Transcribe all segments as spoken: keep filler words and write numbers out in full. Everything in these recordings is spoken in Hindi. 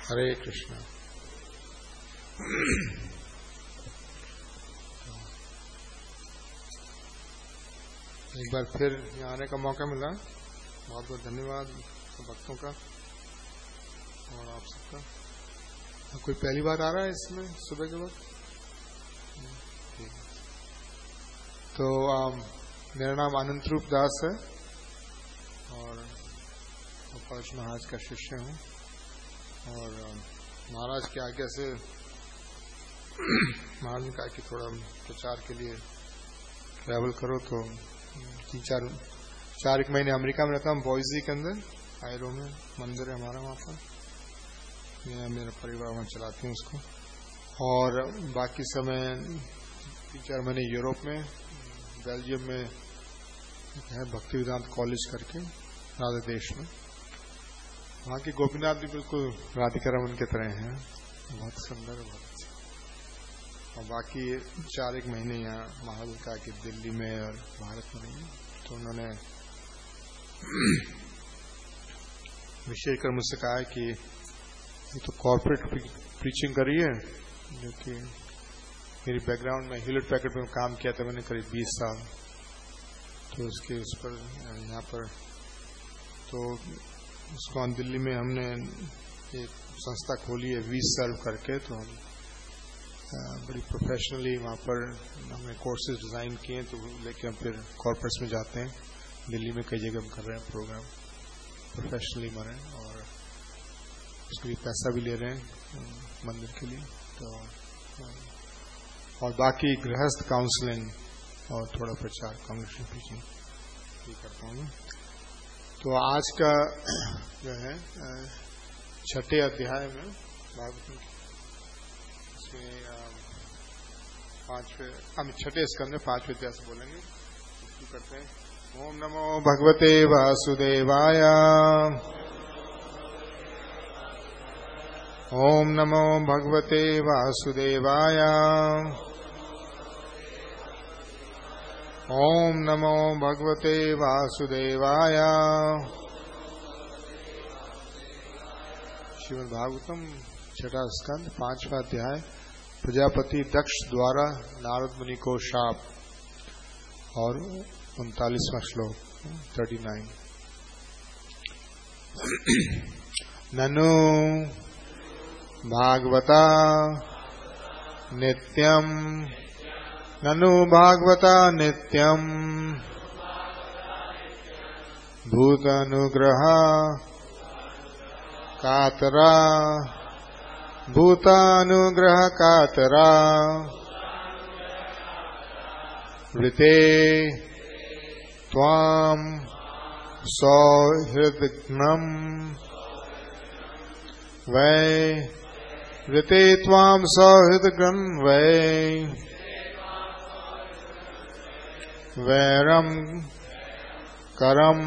हरे कृष्ण। एक बार फिर यहाँ आने का मौका मिला, बहुत बहुत धन्यवाद भक्तों का और आप सबका। कोई पहली बार आ रहा है इसमें सुबह के वक्त? तो आ, मेरा नाम अनंत रूप दास है और गोपाल महाराज का शिष्य हूँ और महाराज की आज्ञा से महाराज ने कहा कि थोड़ा प्रचार के लिए ट्रैवल करो, तो तीन चार चार एक महीने अमेरिका में रहता हूँ, बॉयजी के अंदर आयरो में मंदिर है हमारा, वहाँ पर मैं मेरा परिवार वहाँ चलाती हूँ उसको। और बाकी समय तीन चार महीने यूरोप में, बेल्जियम में है भक्ति वेदांत कॉलेज करके राधा देश में। वहाँ के गोपीनाथ भी बिल्कुल राधिका रमन की तरह हैं, बहुत सुंदर, बहुत अच्छा। और बाकी चार एक महीने यहाँ महाराज का कि दिल्ली में और भारत में नहीं, तो उन्होंने विशेष कर मुझसे कहा है कि ये तो कॉर्पोरेट प्रीचिंग करी है, जो कि मेरी बैकग्राउंड में ह्यूलेट पैकेट में काम किया था मैंने करीब बीस साल, तो उसके उस पर यहाँ पर तो उसको दिल्ली में हमने एक संस्था खोली है वी सर्व करके, तो हम बड़ी प्रोफेशनली वहाँ पर हमने कोर्सेज डिज़ाइन किए, तो लेके हम फिर कॉर्पोरेट्स में जाते हैं। दिल्ली में कई जगह हम कर रहे हैं प्रोग्राम, प्रोफेशनली मरे और उसके लिए पैसा भी ले रहे हैं मंदिर के लिए। तो और बाकी गृहस्थ काउंसलिंग और थोड़ा प्रचार कांग्रेशन टीचिंग भी करता हूँ। तो आज का जो है छठे अध्याय में भागवत इसमें पांचवें हम छठे स्कंद में पांचवें अध्याय से बोलेंगे। शुरू करते हैं। ओम नमो भगवते वासुदेवाय। ओम नमो भगवते वासुदेवाय। ओम नमो भगवते वासुदेवाय। श्रीमद् भागवतम छठा स्कंद पांचवा अध्याय। प्रजापति दक्ष द्वारा नारद मुनि को शाप और उनतालीसवां श्लोक थर्टी नाइन। ननु भागवता नित्यम ननु भागवता नित्यम भूतानुग्रह कातरा भूतानुग्रह कातरा वृते त्वाम सौहृदघ्नम वै वृते त्वाम सौहृदघ्नम वै वैरम करम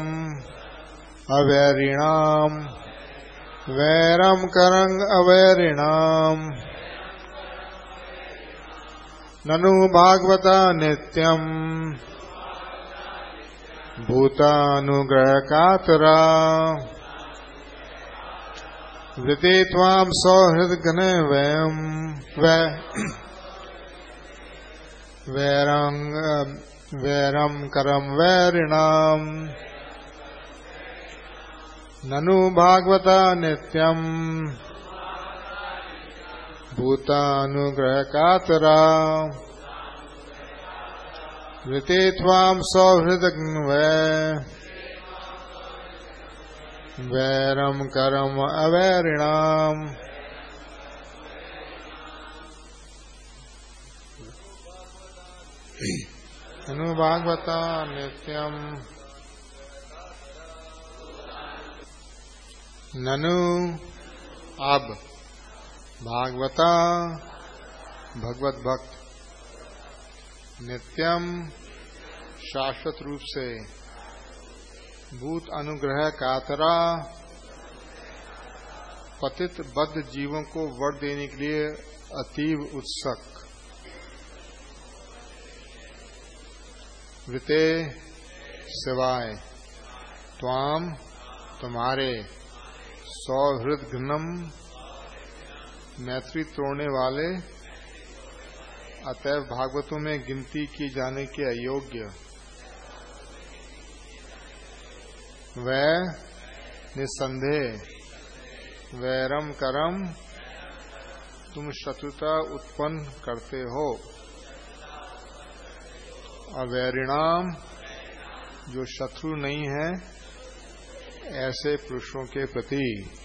अवैरिणाम वैरम करंग अवैरिणाम ननु भागवता नित्यम भूतानुग्रह कातरा वृते त्वाम सौहृदघ्न वैम वै वैरंग वैरम करम वैरिणाम ननु भागवता नित्यम भूतानुग्रह कातरा वृते त्वाम सौहृदघ्न वै वैरम करम अवैरिणाम ननु भागवता नित्यम ननु अब भागवता भगवत भक्त नित्यम शाश्वत रूप से भूत अनुग्रह कातरा पतित बद्ध जीवों को वर देने के लिए अतीव उत्सुक वृते सिवाय त्वाम तुम्हारे सौहृदघ्नम मैत्री तोड़ने वाले अतएव भागवतों में गिनती की जाने के अयोग्य, वह निस्संदेह वैरम करम तुम शत्रुता उत्पन्न करते हो। अवैरिणाम जो शत्रु नहीं है ऐसे पुरुषों के प्रति।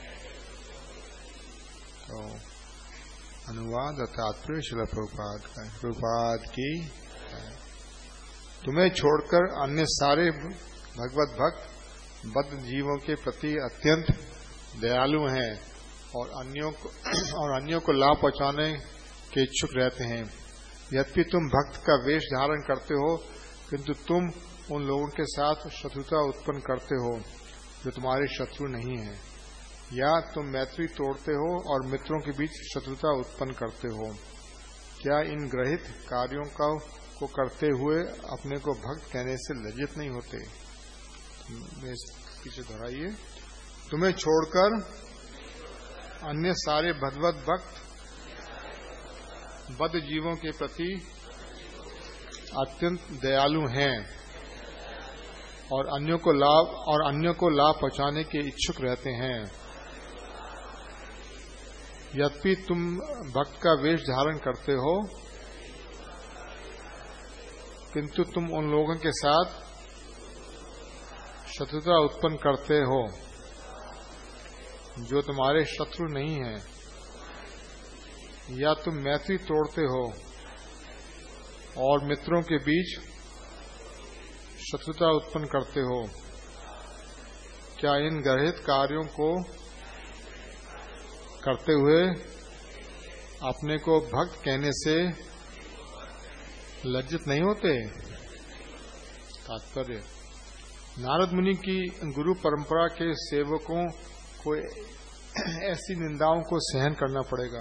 तो अनुवाद और तात्पर्य श्रील प्रभुपाद का। प्रभुपाद की तुम्हें छोड़कर अन्य सारे भगवत भक्त बद्ध जीवों के प्रति अत्यंत दयालु हैं और अन्यों को और अन्यों को लाभ पहुंचाने के इच्छुक रहते हैं। यद्यपि तुम भक्त का वेश धारण करते हो, किंतु तुम उन लोगों के साथ शत्रुता उत्पन्न करते हो जो तुम्हारे शत्रु नहीं है, या तुम मैत्री तोड़ते हो और मित्रों के बीच शत्रुता उत्पन्न करते हो। क्या इन ग्रहित कार्यों का को करते हुए अपने को भक्त कहने से लज्जित नहीं होते? पीछे दोहराइए। तुम्हें छोड़कर अन्य सारे भगवत भक्त बद्ध जीवों के प्रति अत्यंत दयालु हैं और अन्यों को लाभ और अन्यों को लाभ पहुंचाने के इच्छुक रहते हैं। यद्यपि तुम भक्त का वेश धारण करते हो, किंतु तुम उन लोगों के साथ शत्रुता उत्पन्न करते हो जो तुम्हारे शत्रु नहीं हैं, या तुम मैत्री तोड़ते हो और मित्रों के बीच शत्रुता उत्पन्न करते हो। क्या इन गर्हित कार्यों को करते हुए अपने को भक्त कहने से लज्जित नहीं होते? तात्पर्य, नारद मुनि की गुरु परंपरा के सेवकों को ऐसी निंदाओं को सहन करना पड़ेगा।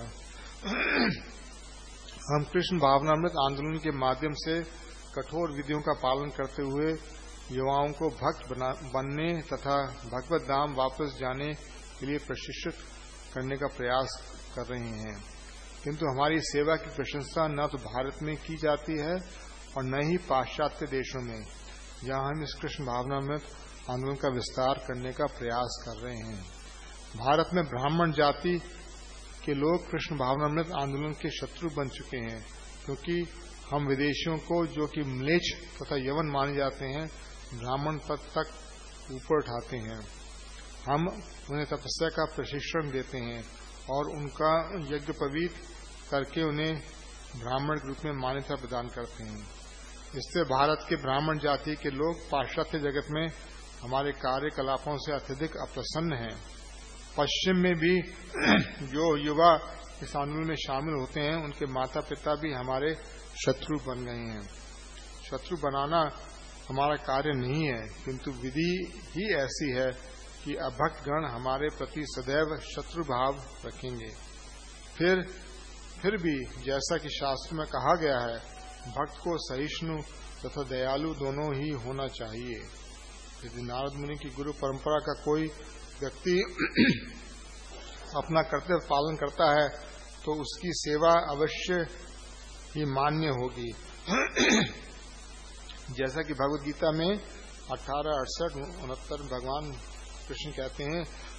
हम कृष्ण भावनामृत आंदोलन के माध्यम से कठोर विधियों का पालन करते हुए युवाओं को भक्त बनने तथा भगवत धाम वापस जाने के लिए प्रशिक्षित करने का प्रयास कर रहे हैं, किंतु हमारी सेवा की प्रशंसा न तो भारत में की जाती है और न ही पाश्चात्य देशों में, जहां हम इस कृष्ण भावनामृत आंदोलन का विस्तार करने का प्रयास कर रहे हैं। भारत में ब्राह्मण जाति के लोग कृष्ण भावनामृत आंदोलन के शत्रु बन चुके हैं, क्योंकि हम विदेशियों को, जो कि म्लेच्छ तथा यवन माने जाते हैं, ब्राह्मण पद तक ऊपर उठाते हैं। हम उन्हें तपस्या का प्रशिक्षण देते हैं और उनका यज्ञ पवित्र करके उन्हें ब्राह्मण के रूप में मान्यता प्रदान करते हैं। इससे भारत के ब्राह्मण जाति के लोग पाश्चात्य जगत में हमारे कार्यकलापों से अत्यधिक अप्रसन्न हैं। पश्चिम में भी जो युवा इस आंदोलन में शामिल होते हैं, उनके माता पिता भी हमारे शत्रु बन गए हैं। शत्रु बनाना हमारा कार्य नहीं है, किंतु विधि ही ऐसी है कि अभक्त गण हमारे प्रति सदैव शत्रु भाव रखेंगे। फिर फिर भी जैसा कि शास्त्र में कहा गया है, भक्त को सहिष्णु तथा दयालु दोनों ही होना चाहिए। यदि नारद मुनि की गुरु परंपरा का कोई व्यक्ति अपना कर्तव्य पालन करता है तो उसकी सेवा अवश्य ही मान्य होगी। जैसा कि भगवद गीता में अठारह अड़सठ उनहत्तर भगवान कृष्ण कहते हैं,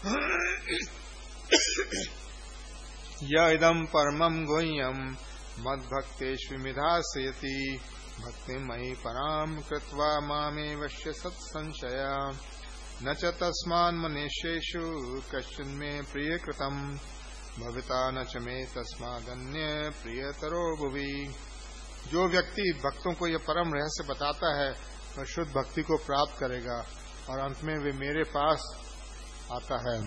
य इदं परमं गुह्यं मद्भक्तेषु विमिधास्यति भक्तिं मयि परां कृत्वा मामेवश्य सत्संशया न च तस्मान् मनुष्येषु कश्चिन्मे प्रियकृतं भविता न च मे तस्मादन्य प्रियतरो भुवि। जो व्यक्ति भक्तों को यह परम रहस्य बताता है वह शुद्ध भक्ति को प्राप्त करेगा और अंत में वे मेरे पास आता है।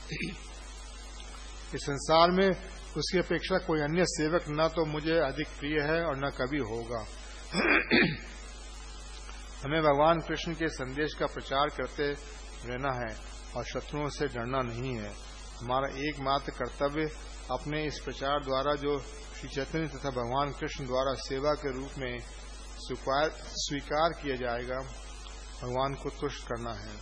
इस संसार में उसकी अपेक्षा कोई अन्य सेवक न तो मुझे अधिक प्रिय है और न कभी होगा। हमें भगवान कृष्ण के संदेश का प्रचार करते रहना है और शत्रुओं से डरना नहीं है। हमारा एकमात्र कर्तव्य अपने इस प्रचार द्वारा जो श्री चैतन्य तथा भगवान कृष्ण द्वारा सेवा के रूप में स्वीकार किया जाएगा, भगवान को तुष्ट करना है।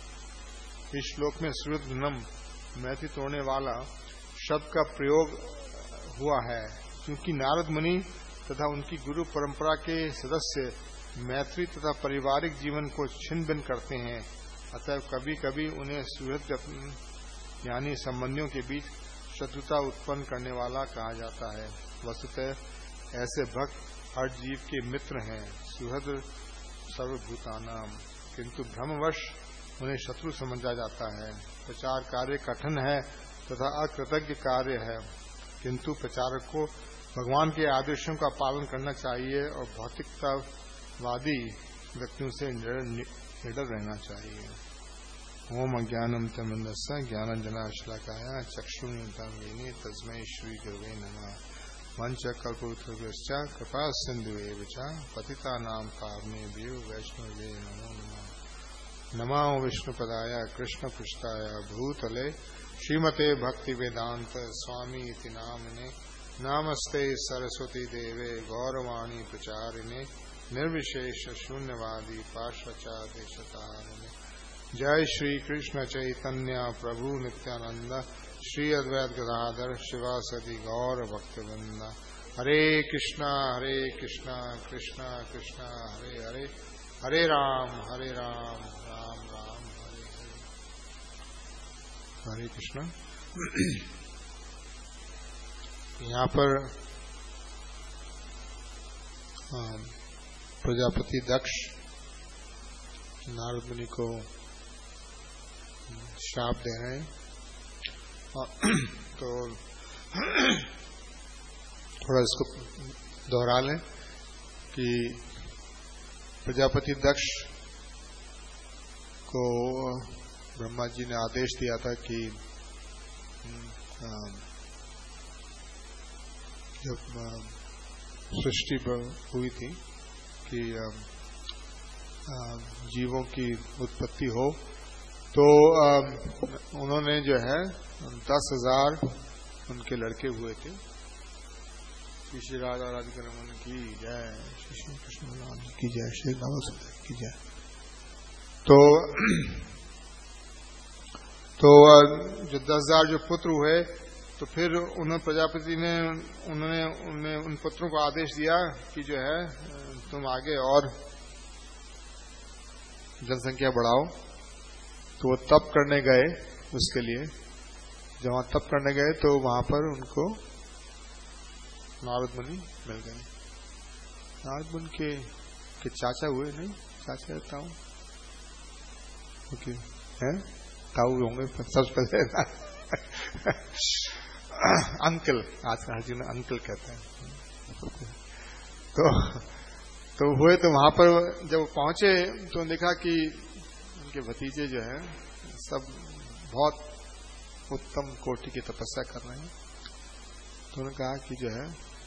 इस श्लोक में सुहृद्घ्नम मैत्री तोड़ने वाला शब्द का प्रयोग हुआ है। क्योंकि नारद मुनि तथा उनकी गुरु परंपरा के सदस्य मैत्री तथा पारिवारिक जीवन को छिन्न भिन्न करते हैं, अतः कभी कभी उन्हें सुहृद यानी संबंधियों के बीच शत्रुता उत्पन्न करने वाला कहा जाता है। वस्तुतः ऐसे भक्त हर जीव के मित्र हैं, सुहृद सर्वभूतानाम, किंतु भ्रमवश उन्हें शत्रु समझा जाता है। प्रचार कार्य कठिन है तथा अकृतज्ञ कार्य है, किंतु प्रचारक को भगवान के आदेशों का पालन करना चाहिए और भौतिकतावादी व्यक्तियों से निडर रहना चाहिए। ओम अज्ञानम तमन्नस्स ज्ञानांजनाश्लाकाय चक्षुरुन्मीलितं तस्मै श्री गुरवे नमः। वंशकल्पतरुभ्यश्च कृपा सिन्धुभ्येव च पतितानां पावनेभ्यो वैष्णवेभ्यो नमो नमः। नमो विष्णुपदाय कृष्णपृष्ठाय भूतले श्रीमते भक्तिवेदांत स्वामी इति नामने। नमस्ते सरस्वती देवे गौरवाणी प्रचारिणे निर्विशेष शून्यवादी पार्श्वचादेशतारिणे। जय श्री कृष्ण चैतन्य प्रभु नित्यानंद श्री अद्वैत गदाधर शिवासदि गौर भक्तवृंद। हरे कृष्णा हरे कृष्णा कृष्णा कृष्णा हरे हरे, हरे राम हरे राम राम राम हरे हरे। हरे कृष्णा। यहाँ पर प्रजापति दक्ष नारद मुनि को श्राप दे रहे हैं, तो थोड़ा इसको दोहरा लें कि प्रजापति दक्ष को ब्रह्मा जी ने आदेश दिया था कि जब सृष्टि हुई थी कि जीवों की उत्पत्ति हो, तो उन्होंने जो है दस हजार उनके लड़के हुए थे। श्री श्री राधा राधिका रमन की जय, श्री श्री कृष्ण की जय, श्री राम की जय। तो तो जो दस हजार जो पुत्र हुए, तो फिर उन्होंने प्रजापति ने उन्होंने उन्हें उन पुत्रों को आदेश दिया कि जो है तुम आगे और जनसंख्या बढ़ाओ। तो वो तप करने गए, उसके लिए जब वहां तप करने गए तो वहां पर उनको नारद मुनि मिल गए। नारद मुनि के, के चाचा हुए, नहीं चाचा है ताऊ, ओके है ताऊ होंगे सबसे पहले अंकल, आज का हर अंकल कहते हैं। तो तो हुए, तो वहां पर जब पहुंचे तो देखा कि उनके भतीजे जो है सब बहुत उत्तम कोटि की तपस्या कर रहे हैं। तो उन्होंने कहा कि जो है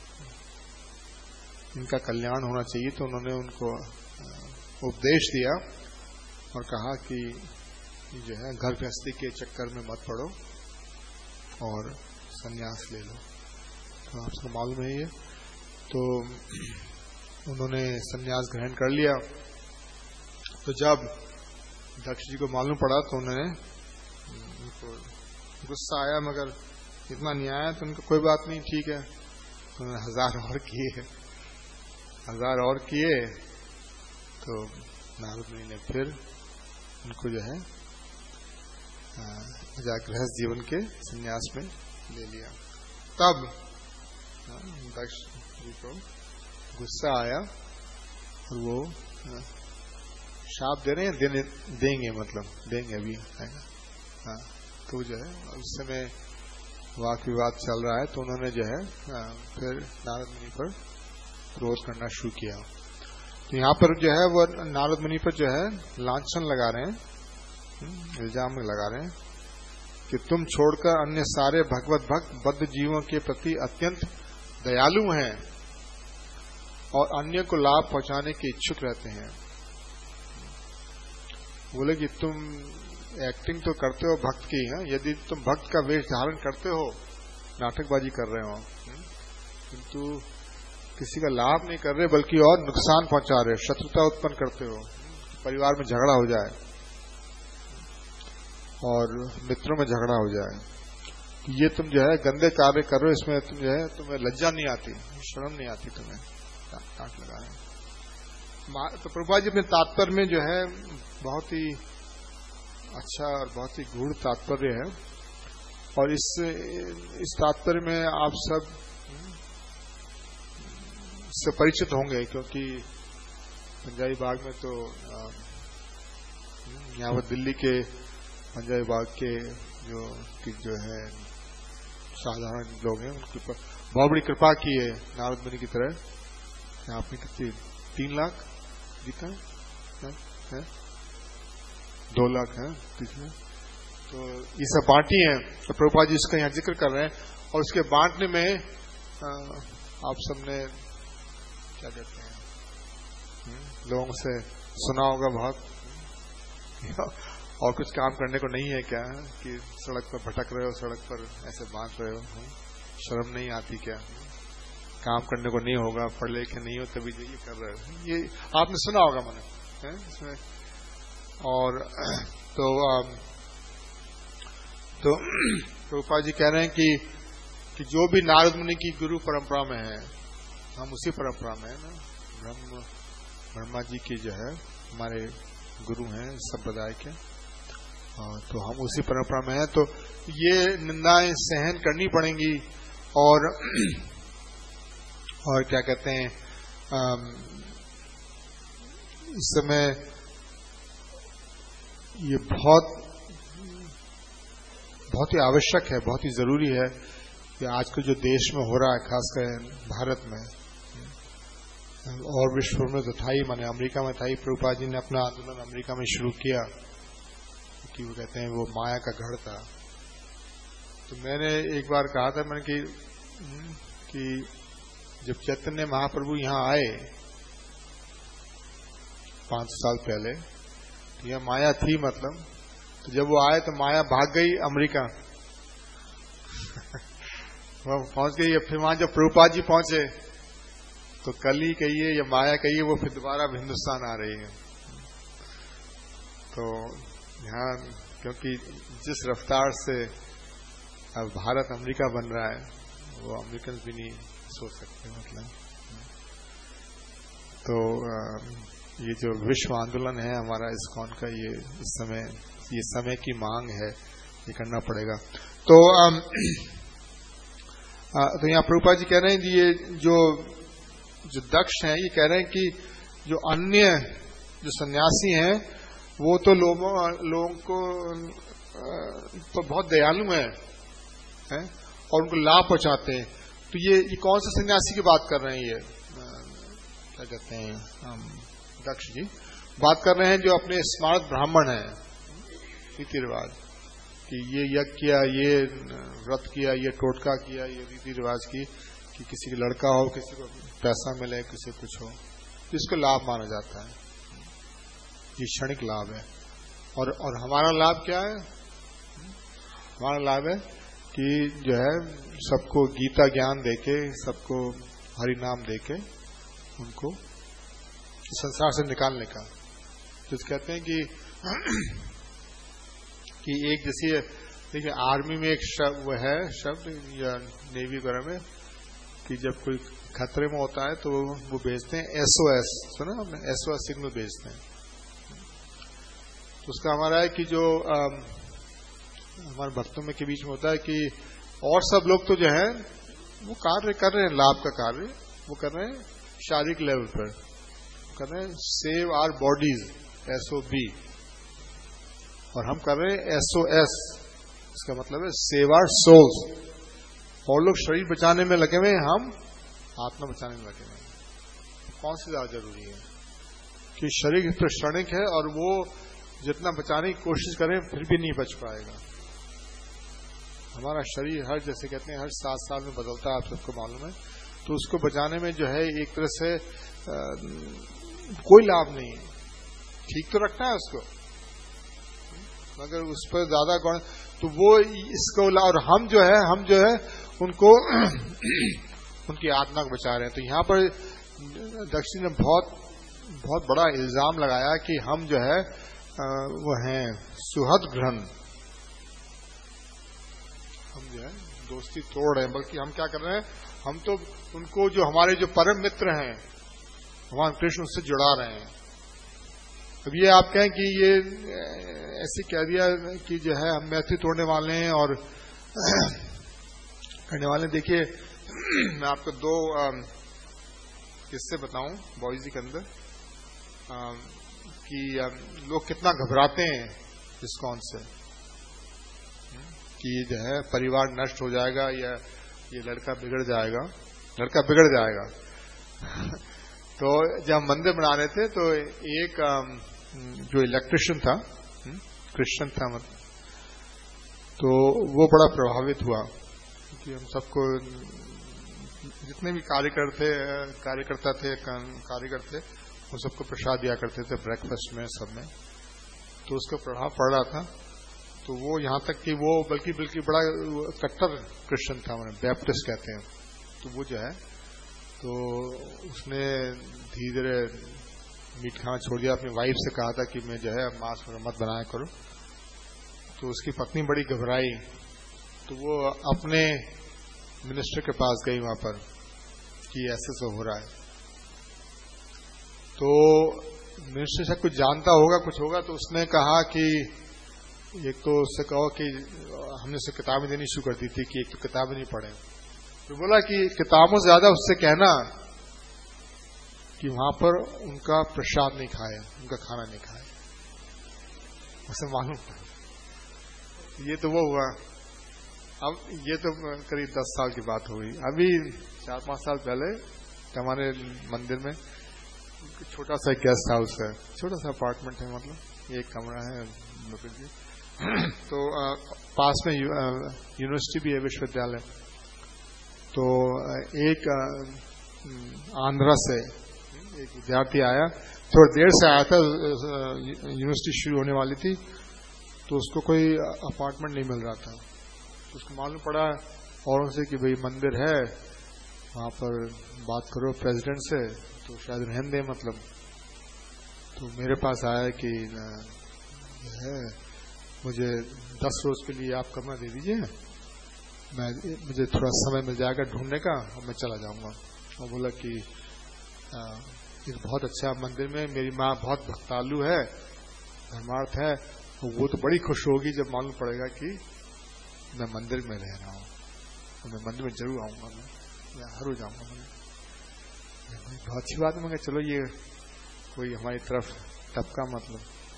इनका कल्याण होना चाहिए, तो उन्होंने उनको उपदेश दिया और कहा कि जो है घर गृहस्थी के चक्कर में मत पड़ो और संन्यास ले लो। तो आपको मालूम है ये, तो उन्होंने संन्यास ग्रहण कर लिया। तो जब दक्ष जी को मालूम पड़ा तो उन्होंने उनको गुस्सा आया, मगर इतना नहीं आया। तो उनको कोई बात नहीं, ठीक है। तो उन्होंने हजार और किए, हजार और किए। तो नारद मुनि ने फिर उनको जो है गृहस्थ जीवन के संन्यास में ले लिया। तब दक्ष जी को गुस्सा आया और वो शाप दे रहे हैं, देने देंगे, मतलब देंगे अभी आएगा। हाँ, तो जो है उस समय वाक विवाद चल रहा है, तो उन्होंने जो है फिर नारद मुनि पर क्रोध करना शुरू किया। तो यहाँ पर जो है वो नारद मुनि पर जो है लांछन लगा रहे हैं, इल्जाम लगा रहे हैं कि तुम छोड़कर अन्य सारे भगवत भक्त बद्ध जीवों के प्रति अत्यंत दयालु हैं और अन्य को लाभ पहुंचाने के इच्छुक रहते हैं। बोले कि तुम एक्टिंग तो करते हो भक्त की, है? यदि तुम भक्त का वेश धारण करते हो, नाटकबाजी कर रहे हो, किंतु किसी का लाभ नहीं कर रहे बल्कि और नुकसान पहुंचा रहे हो, शत्रुता उत्पन्न करते हो, परिवार में झगड़ा हो जाए और मित्रों में झगड़ा हो जाए, कि ये तुम जो है गंदे कार्य कर रहे हो, इसमें तुम जो है तुम्हें लज्जा नहीं आती, शर्म नहीं आती तुम्हें, काट लगा है। तो प्रभुपाद जी अपने तात्पर्य में जो है बहुत ही अच्छा और बहुत ही गूढ़ तात्पर्य है, और इस इस तात्पर्य में आप सब इससे परिचित होंगे, क्योंकि पंजाबी बाग में तो यहाँ पर दिल्ली के पंजाबी बाग के जो कि जो है साधारण लोग हैं, उनके ऊपर बहुत बड़ी कृपा की है नारद मुनि की तरह। आपने कितनी तीन लाख जीता है, है? दो लाख है तीसरे, तो ये सब बांटी है। तो प्रभुपाद जी इसका यहाँ जिक्र कर रहे हैं, और उसके बांटने में आ, आप सबने क्या कहते हैं, लोगों से सुना होगा बहुत, और कुछ काम करने को नहीं है क्या कि सड़क पर भटक रहे हो, सड़क पर ऐसे बांट रहे हो, शर्म नहीं आती क्या, काम करने को नहीं होगा, पढ़ लिखे नहीं हो तभी ये कर रहे हो, ये आपने सुना होगा मैंने इसमें। और तो तो प्रभुपाद जी कह रहे हैं कि कि जो भी नारद मुनि की गुरु परंपरा में है, हम उसी परंपरा में है ना, ब्रह्म ब्रह्मा जी की जो है हमारे गुरु हैं संप्रदाय के, तो हम उसी परंपरा में हैं, तो ये निंदाएं सहन करनी पड़ेंगी। और और क्या कहते हैं, इस समय ये बहुत बहुत ही आवश्यक है, बहुत ही जरूरी है कि आजकल जो देश में हो रहा है, खासकर भारत में और विश्व में तो था ही, माने अमेरिका में था ही, प्रभुपाद जी ने अपना आंदोलन अमेरिका में शुरू किया कि वो कहते हैं वो माया का गढ़ था। तो मैंने एक बार कहा था मैंने कि कि जब चैतन्य महाप्रभु यहाँ आए पांच साल पहले, तो यह माया थी, मतलब तो जब वो आए तो माया भाग गई अमेरिका वह पहुंच गई। फिर वहां जब प्रभुपाद जी पहुंचे तो कल ही कहिए या माया कहिए, वो फिर दोबारा हिंदुस्तान आ रही है। तो यहाँ क्योंकि जिस रफ्तार से अब भारत अमेरिका बन रहा है, वो अमेरिकन भी नहीं सोच सकते, मतलब तो ये जो विश्व आंदोलन है हमारा इस्कॉन का, ये इस समय ये समय की मांग है, ये करना पड़ेगा। तो आ, तो यहाँ प्रभुपाद जी कह रहे हैं, ये जो जो दक्ष हैं, ये कह रहे हैं कि जो अन्य जो सन्यासी हैं वो तो लोगों लोगों को तो बहुत दयालु हैं है? और उनको लाभ पहुंचाते हैं। तो ये ये कौन से सन्यासी की बात कर रहे हैं, ये क्या कहते हैं हम दक्ष जी बात कर रहे हैं जो अपने स्मार्त ब्राह्मण हैं, रीति रिवाज कि ये यज्ञ किया, ये व्रत किया, ये टोटका किया, ये रीति रिवाज की कि किसी का लड़का हो, किसी को पैसा मिले, किसी को कुछ हो, इसको लाभ माना जाता है, ये क्षणिक लाभ है। और और हमारा लाभ क्या है, हमारा लाभ है कि जो है सबको गीता ज्ञान देके, सबको हरि नाम देके उनको संसार से निकालने का। तो कहते हैं कि कि एक जैसे देखिए आर्मी में एक शब्द वो है शब्द या नेवी वगैरह में कि जब कोई खतरे में होता है तो वो भेजते हैं एसओएस, सुना आपने, एसओएस सिग्नल भेजते हैं। तो उसका हमारा है कि जो आ, हमारे भक्तों में के बीच में होता है कि और सब लोग तो जो है वो कार्य कर रहे हैं, लाभ का कार्य वो कर रहे हैं शारीरिक लेवल पर, कर रहे हैं save our bodies S O B, और हम कर रहे हैं एसओएस, इसका मतलब है सेव आवर सोल्स। और लोग शरीर बचाने में लगे हुए हैं, हम आत्मा बचाने में लगे हुए हैं। कौन सी ज्यादा जरूरी है कि शरीर तो क्षणिक है और वो जितना बचाने की कोशिश करें फिर भी नहीं बच पाएगा। हमारा शरीर हर जैसे कहते हैं हर सात साल में बदलता है, आप सबको मालूम है, तो उसको बचाने में जो है एक तरह से आ, कोई लाभ नहीं है। ठीक तो रखना है उसको, मगर उस पर ज्यादा गौर, तो वो इसको, और हम जो है हम जो है उनको उनकी आत्मा को बचा रहे हैं। तो यहाँ पर दक्षिण ने बहुत बहुत बड़ा इल्जाम लगाया कि हम जो है वो हैं सुहद ग्रहण, हम जो है दोस्ती तोड़ रहे हैं, बल्कि हम क्या कर रहे हैं, हम तो उनको जो हमारे जो परम मित्र हैं भगवान कृष्ण उससे जुड़ा रहे हैं। अब ये आप कहें कि ये ऐसे कह दिया कि जो है हम मैत्री तोड़ने वाले हैं और करने वाले। देखिए मैं आपको दो किस्से बताऊं बॉयजी के अंदर आ, कि आ, लोग कितना घबराते हैं इस्कॉन से कि जो है परिवार नष्ट हो जाएगा या ये लड़का बिगड़ जाएगा, लड़का बिगड़ जाएगा। तो जब मंदिर बना रहे थे तो एक जो इलेक्ट्रिशियन था, क्रिश्चियन था मतलब, तो वो बड़ा प्रभावित हुआ कि हम सबको जितने भी कार्यकर्ते कार्यकर्ता थे कार्यकर्ते वो सबको प्रसाद दिया करते थे ब्रेकफास्ट में सब में। तो उसका प्रभाव पड़ रहा था। तो वो यहाँ तक कि वो बल्कि बल्कि बड़ा कट्टर क्रिश्चियन था, उन्हें बैप्टिस्ट कहते हैं। तो वो जो है तो उसने धीरे धीरे मीट खाना छोड़ दिया। अपनी वाइफ से कहा था कि मैं जो है मांस मत बनाया करो। तो उसकी पत्नी बड़ी घबराई। तो वो अपने मिनिस्टर के पास गई वहां पर कि ऐसे से हो रहा है। तो मिनिस्टर से कुछ जानता होगा, कुछ होगा। तो उसने कहा कि एक तो उससे कहो कि हमने उसे किताबें देनी शुरू कर दी थी कि एक तो किताबें नहीं पढ़े। तो बोला कि किताबों से ज्यादा उससे कहना कि वहां पर उनका प्रसाद नहीं खाए, उनका खाना नहीं खाए। उसे मालूम पड़ा। ये तो वो हुआ। अब ये तो करीब दस साल की बात हो गई। अभी चार पांच साल पहले हमारे मंदिर में छोटा सा गेस्ट हाउस है, छोटा सा अपार्टमेंट है, मतलब एक कमरा है। तो आ, पास में यूनिवर्सिटी भी है, विश्वविद्यालय। तो एक आंध्रा से एक विद्यार्थी आया, थोड़ी देर से आया था, यूनिवर्सिटी शुरू होने वाली थी। तो उसको कोई अपार्टमेंट नहीं मिल रहा था। तो उसको मालूम पड़ा औरों से कि भाई मंदिर है, वहां पर बात करो प्रेसिडेंट से तो शायद रहने दे मतलब। तो मेरे पास आया कि है मुझे दस रोज के लिए आप कमरा दे दीजिए, मैं मुझे थोड़ा समय मिल जाएगा ढूंढने का और मैं चला जाऊंगा। और बोला कि ये बहुत अच्छा मंदिर में मेरी माँ बहुत भक्तालु है, धर्मार्थ है, वो तो बड़ी खुश होगी जब मालूम पड़ेगा कि मैं मंदिर में रह रहा हूँ। तो मैं मंदिर में जरूर आऊंगा, मैं हर रोज आऊंगा। मैं बहुत अच्छी बात है। मगर चलो ये कोई हमारी तरफ टपका मतलब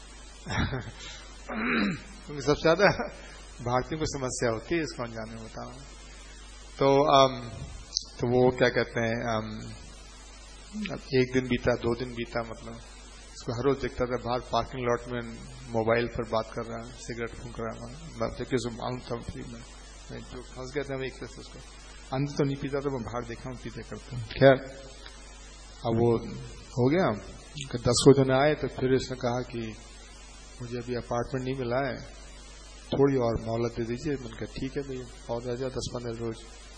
क्योंकि सबसे ज्यादा भारतीयों को समस्या होती है इसको अनजाने में बताना। तो आम, तो वो क्या कहते हैं आम, एक दिन बीता, दो दिन बीता, मतलब इसको हर रोज देखता था बाहर पार्किंग लॉट में मोबाइल पर बात कर रहा है, सिगरेट फूंक रहा है। जबकि उसको मालूम था मैं जो फंस गया था, मैं एक तरह से उसको अंदर तो नहीं पीता था, मैं बाहर देखा हूँ पीते करते हैं। खैर अब वो हो गया, दस रोज में आए। तो फिर इसने कहा कि मुझे अभी अपार्टमेंट नहीं मिला है, थोड़ी और मोहलत दे दीजिए। मैंने कहा ठीक है भैया, और आ जाओ दस पंद्रह रोज।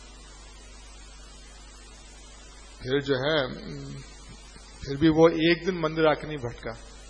फिर जो है फिर भी वो एक दिन मंदिर आके नहीं भटका।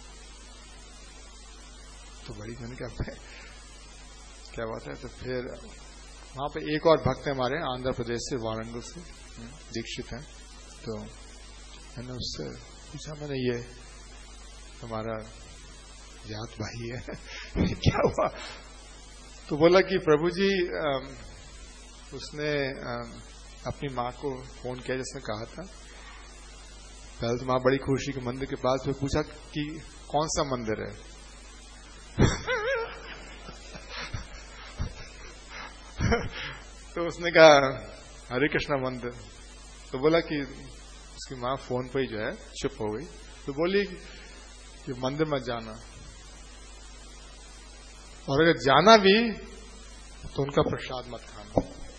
तो बड़ी मैंने कहा क्या बात है। तो फिर वहां पे एक और भक्त है हमारे आंध्र प्रदेश से, वारंगल से, दीक्षित है। तो मैंने उससे पूछा, मैंने ये हमारा जात भाई है क्या हुआ। तो बोला कि प्रभु जी आ, उसने आ, अपनी माँ को फोन किया जिसने कहा था। पहले तो माँ बड़ी खुशी के मंदिर के पास, फिर पूछा कि कौन सा मंदिर है। तो उसने कहा हरे कृष्णा मंदिर। तो बोला कि उसकी माँ फोन पर ही जो है चुप हो गई। तो बोली कि मंदिर मत जाना, और अगर जाना भी तो उनका प्रसाद मत खाना,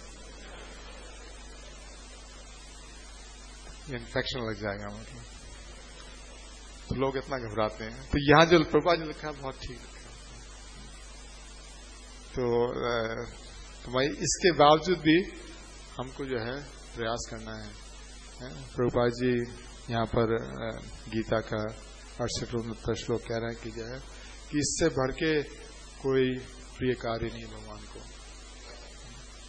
इन्फेक्शन लग जाएगा मतलब। तो लोग इतना घबराते हैं। तो यहां जो प्रभुपाद जी लिखा है बहुत ठीक लिखा। तो, तो भाई इसके बावजूद भी हमको जो है प्रयास करना है। प्रभुपाद जी यहाँ पर गीता का अड़सठ उनहत्तर श्लोक कह रहे हैं कि जो है कि इससे बढ़ के कोई प्रिय कार्य नहीं भगवान को।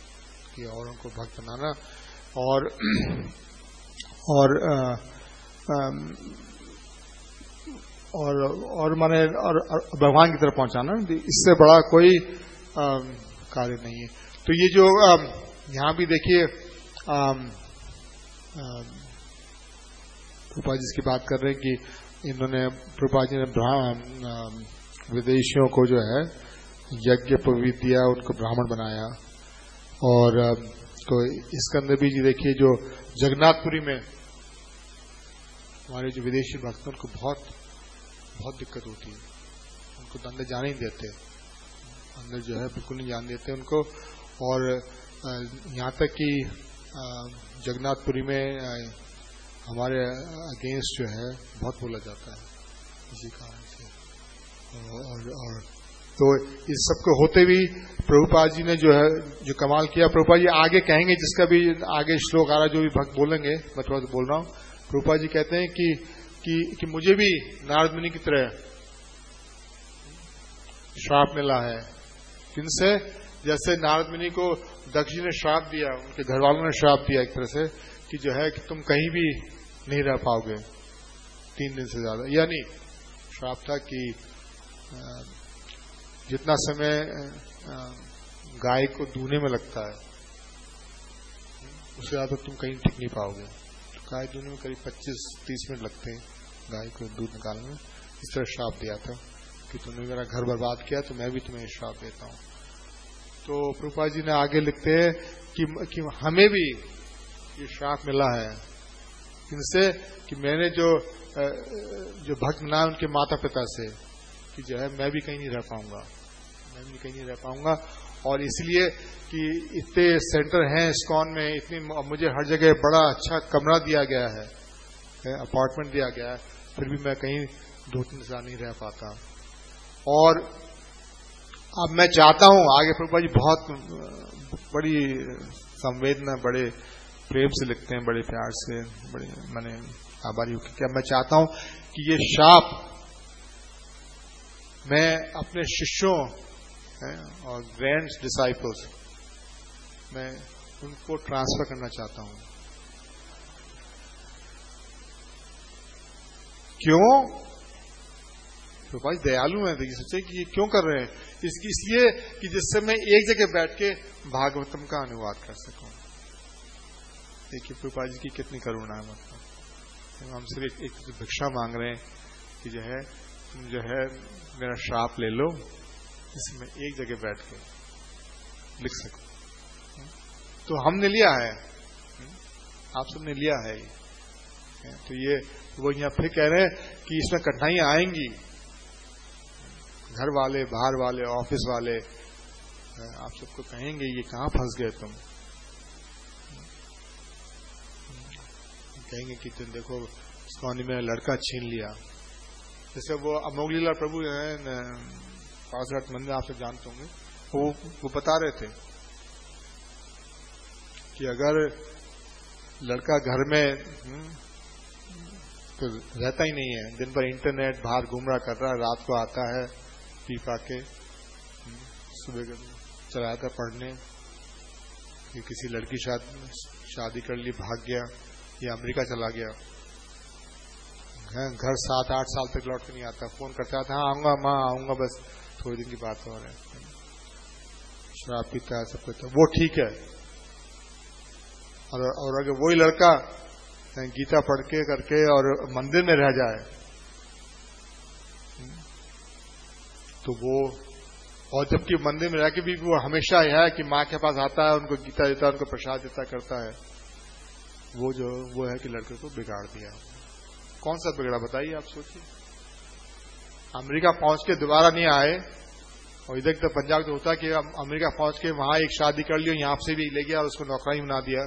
कि औरों को भक्त बनाना और और आ, आ, और और माने और भगवान की तरफ पहुंचाना, इससे बड़ा कोई कार्य नहीं है। तो ये जो यहाँ भी देखिए प्रभुपाद जी की बात कर रहे हैं कि इन्होंने प्रभुपाद जी ने विदेशियों को जो है यज्ञ पवित्र दिया, उनको ब्राह्मण बनाया। और तो इसके अंदर भी जी देखिए जो जगन्नाथपुरी में हमारे जो विदेशी भक्त उनको बहुत बहुत दिक्कत होती है, उनको तो अंदर जाने नहीं देते, अंदर जो है बिल्कुल नहीं जाने देते उनको। और यहाँ तक कि जगन्नाथपुरी में हमारे अगेंस्ट जो है बहुत बोला जाता है इसी कारण से। और, और तो इस सब को होते भी प्रभुपाद जी ने जो है जो कमाल किया, प्रभुपाद जी आगे कहेंगे, जिसका भी आगे श्लोक आ रहा जो भी भक्त बोलेंगे, मैं थोड़ा सा बोल रहा हूँ। प्रभुपाद जी कहते हैं कि कि, कि मुझे भी नारद मुनि की तरह श्राप मिला है। किनसे? जैसे नारद मुनि को दक्ष जी ने श्राप दिया, उनके घर वालों ने श्राप दिया एक तरह से कि जो है कि तुम कहीं भी नहीं रह पाओगे तीन दिन से ज्यादा। यानी श्राप था कि जितना समय गाय को दूने में लगता है उससे ज्यादा तुम कहीं टिक नहीं पाओगे। तो गाय दूने में करीब पच्चीस तीस मिनट लगते हैं गाय को दूध निकालने में। इस तरह श्राप दिया था कि तुमने मेरा घर बर्बाद किया तो मैं भी तुम्हें श्राप देता हूँ। तो प्रभुपाद जी ने आगे लिखते हैं कि, कि हमें भी ये श्राप मिला है। किनसे? कि मैंने जो जो भक्त बनाया उनके माता पिता से कि जो है मैं भी कहीं नहीं रह पाऊंगा, मैं भी कहीं नहीं रह पाऊंगा। और इसलिए कि इतने सेंटर हैं इस्कॉन में, इतनी मुझे हर जगह बड़ा अच्छा कमरा दिया गया है, अपार्टमेंट दिया गया है, फिर भी मैं कहीं दो तीन साल नहीं रह पाता। और अब मैं चाहता हूं आगे, प्रभुपाद जी बहुत बड़ी संवेदना, बड़े प्रेम से लिखते हैं, बड़े प्यार से, बड़े मैंने आभारी हूं। क्या मैं चाहता हूं कि ये शाप मैं अपने शिष्यों और ग्रैंड डिसाइपल्स मैं उनको ट्रांसफर करना चाहता हूं। क्यों? तो भाई दयालु है, देखिए सोचे कि ये क्यों कर रहे हैं। इसकी इसलिए कि जिससे मैं एक जगह बैठ के भागवतम का अनुवाद कर सकूं। देखिए प्रभुपाद जी की कितनी करुणा है, मतलब हम सिर्फ एक, एक भिक्षा मांग रहे हैं कि जो है तुम जो है मेरा श्राप ले लो, जिससे मैं एक जगह बैठ के लिख सकूं। तो हमने लिया है, आप सबने लिया है। तो ये वो यहाँ फिर कह रहे हैं कि इसमें कठिनाइयां आएंगी, घर वाले, बाहर वाले, ऑफिस वाले आप सबको कहेंगे ये कहां फंस गए तुम, कहेंगे कि तुम देखो इस्कॉन में लड़का छीन लिया। जैसे वो अमोगलीला प्रभु है पासघाट मंदिर, आप सब जानते होंगे, वो वो बता रहे थे कि अगर लड़का घर में तो रहता ही नहीं है, दिन भर इंटरनेट बाहर घूम रहा कर रहा है, रात को आता है पी पा के, सुबह चला जाता पढ़ने, कि किसी लड़की शादी शादी कर ली, भाग गया या अमेरिका चला गया, घर सात आठ साल तक लौट के नहीं आता, फोन करता था हाँ आऊंगा माँ आऊंगा, बस थोड़ी दिन की बात हो रहा है, शराब पीता है, सब करता है, वो ठीक है। और, और अगर वही लड़का गीता पढ़ के करके और मंदिर में रह जाए तो वो, और जबकि मंदिर में रह के भी वो हमेशा यह है कि माँ के पास आता है, उनको गीता देता है, उनको प्रसाद देता करता है, वो जो वो है कि लड़के को बिगाड़ दिया। कौन सा बिगड़ा बताइए आप सोचिए। अमेरिका पहुंच के दोबारा नहीं आए, और इधर तो पंजाब तो होता है कि अमेरिका पहुंच के वहां एक शादी कर लियो, यहां से भी ले गया और उसको नौकरानी बना दिया।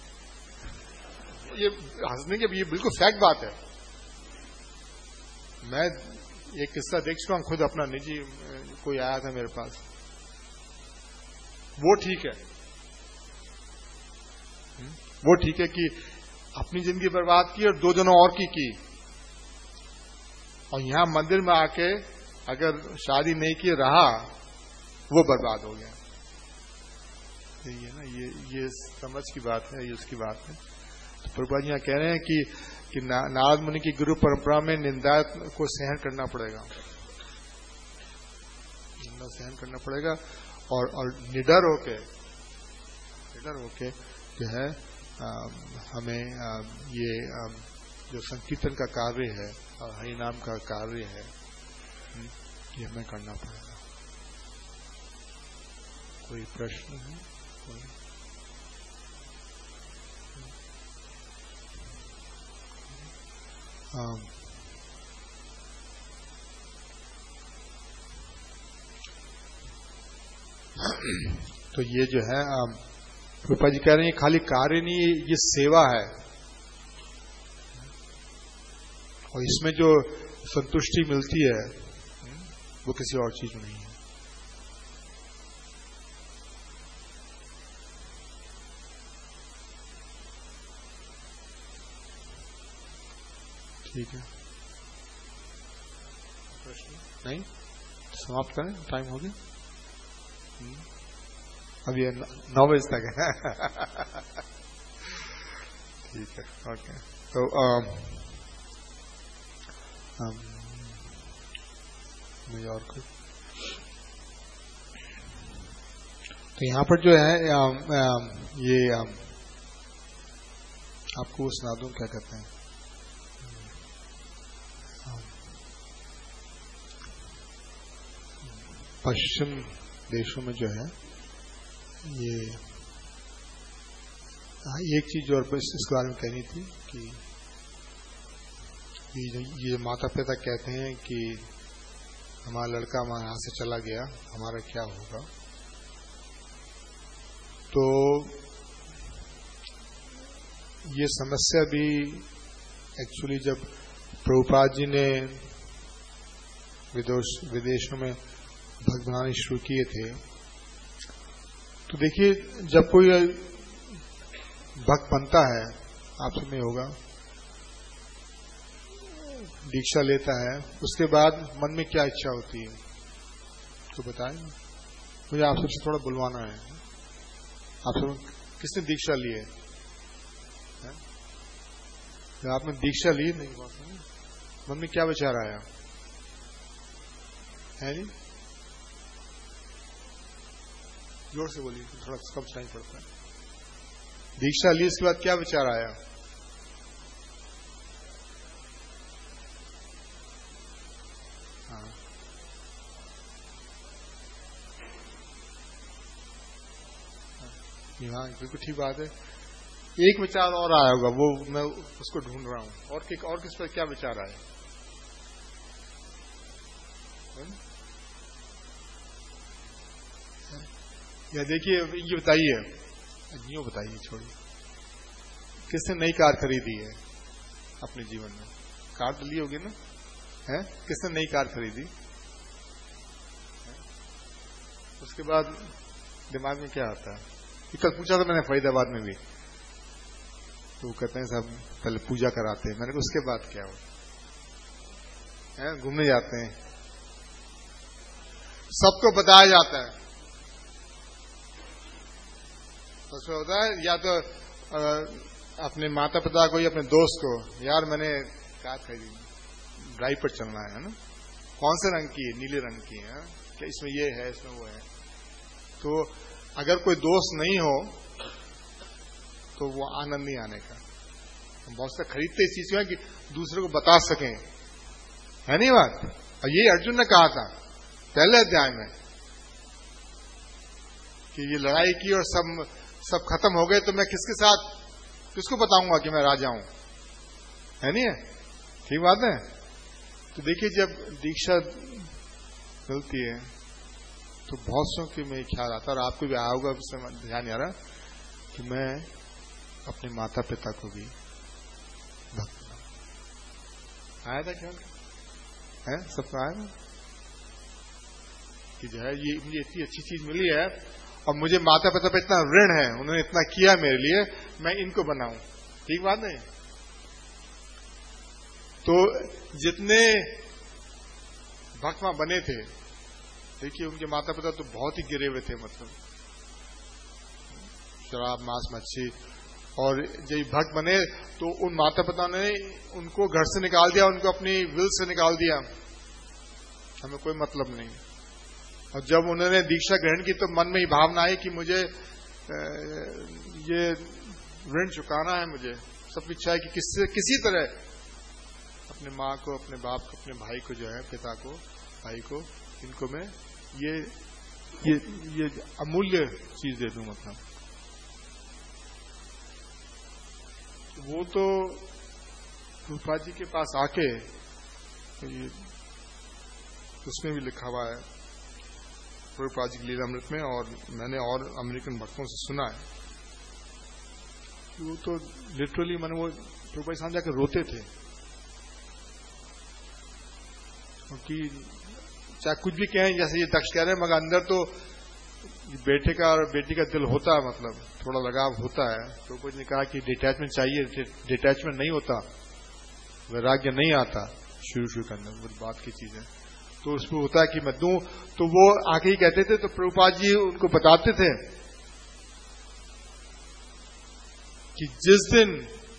ये हंसने के ये बिल्कुल फैक्ट बात है। मैं एक किस्सा देख चुका हूं खुद, अपना निजी, कोई आया था मेरे पास, वो ठीक है, वो ठीक है कि अपनी जिंदगी बर्बाद की और दो जनों और की की, और यहां मंदिर में आके अगर शादी नहीं की रहा, वो बर्बाद हो गया। यही है ना, ये ये समझ की बात है, ये उसकी बात है। तो प्रभुपाद जी यहाँ कह रहे हैं कि कि ना, नारद मुनि की गुरु परंपरा में निंदा को सहन करना पड़ेगा, निंदा सहन करना पड़ेगा और और निडर होके निडर होके जो है आ, हमें आ, ये आ, जो संकीर्तन का कार्य है और हरि नाम का कार्य है, ये हमें करना पड़ेगा। कोई प्रश्न है? कोई? आ, तो ये जो है रूपा जी कह रहे हैं खाली कार्य नहीं, ये सेवा है और इसमें जो संतुष्टि मिलती है वो किसी और चीज में नहीं है। ठीक है, प्रश्न नहीं? समाप्त करें, टाइम हो गया। अब ये नौ बजे तक है। ठीक है, ओके। तो आम, आम, मुझे और कुछ तो यहाँ पर जो है आम, आम, ये आम, आपको सुना दूं क्या कहते हैं, पश्चिम देशों में जो है ये एक चीज और इस बारे में कहनी थी कि ये, ये माता पिता कहते हैं कि हमारा लड़का हमारे यहाँ से चला गया, हमारा क्या होगा। तो ये समस्या भी एक्चुअली जब प्रभुपाद जी ने विदेश विदेशों में भक्त बनाने शुरू किए थे, तो देखिए जब कोई भक्त बनता है, आप सब में होगा, दीक्षा लेता है, उसके बाद मन में क्या इच्छा होती है तो बताएं, मुझे आप सबसे थोड़ा बुलवाना है। आप सब किसने दीक्षा ली है? जब आपने दीक्षा ली, नहीं मन में क्या विचार आया है? नहीं, जोर से बोलिए, थोड़ा कम सुनाई पड़ता है। दीक्षा ली, इसके बाद क्या विचार आया? हाँ, हाँ बिल्कुल ठीक बात है। एक विचार और आया होगा, वो मैं उसको ढूंढ रहा हूं। और कि, और किस पर क्या विचार आया? या देखिए, ये बताइए, यूं बताइए, छोड़िए, किसने नई कार खरीदी है अपने जीवन में? कार तो ली होगी ना, है? किसने नई कार खरीदी? उसके बाद दिमाग में क्या आता है? कल पूछा था मैंने फरीदाबाद में भी, तो वो कहते हैं साहब पहले पूजा कराते हैं। मैंने कहा उसके बाद क्या हो? है घूमने जाते हैं, सबको बताया जाता है, उसमें होता है या तो आ, अपने माता पिता को या अपने दोस्त को, यार मैंने कार खरीदी, ड्राइव पर चलना है ना, कौन से रंग की है? नीले रंग की है, क्या इसमें ये है, इसमें वो है। तो अगर कोई दोस्त नहीं हो तो वो आनंद नहीं आने का। हम बहुत से खरीदते इस चीज को है कि दूसरे को बता सकें, है नहीं बात? और ये अर्जुन ने कहा था पहले अध्याय में कि ये लड़ाई की और सब सब खत्म हो गए, तो मैं किसके साथ, किसको बताऊंगा कि मैं राजा हूं, है नहीं है? ठीक बात है। तो देखिए जब दीक्षा मिलती है तो बहुत सौ के में ख्याल आता है, और आपको भी आया होगा, उससे ध्यान आ रहा कि मैं अपने माता पिता को भी भक्त आया था। ख्याल है सबको आया था कि जो है ये मुझे इतनी अच्छी चीज मिली है और मुझे माता पिता पे इतना ऋण है, उन्होंने इतना किया मेरे लिए, मैं इनको बनाऊं। ठीक बात नहीं? तो जितने भक्त वहां बने थे, देखिए उनके माता पिता तो बहुत ही गिरे हुए थे, मतलब शराब, मांस, मच्छी। और जब भक्त बने तो उन माता पिता ने उनको घर से निकाल दिया, उनको अपनी विल से निकाल दिया, हमें कोई मतलब नहीं। और जब उन्होंने दीक्षा ग्रहण की तो मन में ही भावना आई कि मुझे ये ऋण चुकाना है, मुझे सब इच्छा है कि किससे किसी तरह अपने माँ को, अपने बाप को, अपने भाई को जो है, पिता को, भाई को, इनको मैं ये ये ये अमूल्य चीज दे दूं। मतलब वो तो प्रभुपाद जी के पास आके ये उसमें भी लिखा हुआ है प्रभुपाद जी की लीलामृत में, और मैंने और अमेरिकन भक्तों से सुना है, वो तो लिटरली मैंने वो प्रभुपाद सामने जाकर रोते थे, क्योंकि चाहे कुछ भी कहें, जैसे ये दक्ष कह रहे हैं, मगर अंदर तो बेटे का और बेटी का दिल होता है, मतलब थोड़ा लगाव होता है। तो कुछ ने कहा कि डिटैचमेंट चाहिए, डिटैचमेंट नहीं होता, वैराग्य नहीं आता शुरू शुरू के अंदर, वो बात की चीज है। तो उसमें होता है कि मैं दूं, तो वो आके ही कहते थे, तो प्रभुपाद जी उनको बताते थे कि जिस दिन